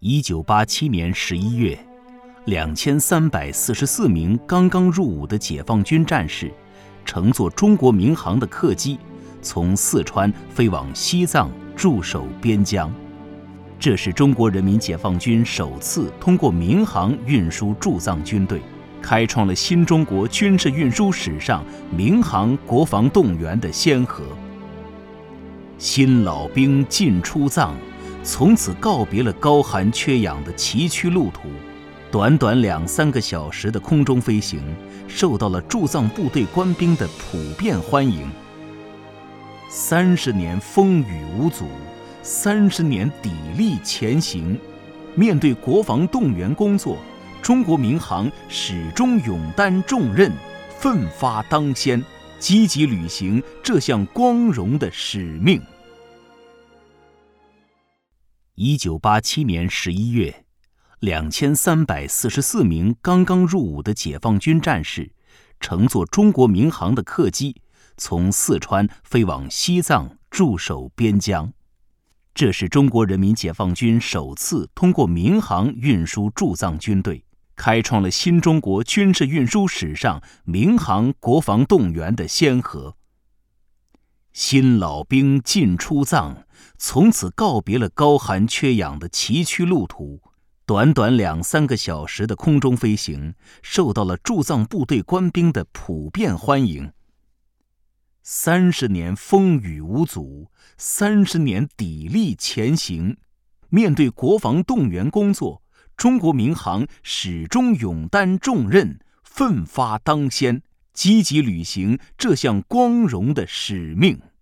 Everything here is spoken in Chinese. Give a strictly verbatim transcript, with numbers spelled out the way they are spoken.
一九八七年十一月，两千三百四十四名刚刚入伍的解放军战士，乘坐中国民航的客机，从四川飞往西藏驻守边疆。这是中国人民解放军首次通过民航运输驻藏军队，开创了新中国军事运输史上民航国防动员的先河。新老兵进出藏，从此告别了高寒缺氧的崎岖路途。短短两三个小时的空中飞行，受到了驻藏部队官兵的普遍欢迎。三十年风雨无阻，三十年砥砺前行。面对国防动员工作，中国民航始终勇担重任，奋发当先，积极履行这项光荣的使命。一九八七年十一月，两千三百四十四名刚刚入伍的解放军战士，乘坐中国民航的客机，从四川飞往西藏驻守边疆。这是中国人民解放军首次通过民航运输驻藏军队，开创了新中国军事运输史上民航国防动员的先河。新老兵进出藏，从此告别了高寒缺氧的崎岖路途。短短两三个小时的空中飞行，受到了驻藏部队官兵的普遍欢迎。三十年风雨无阻，三十年砥砺前行。面对国防动员工作，中国民航始终勇担重任，奋发当先，积极履行这项光荣的使命。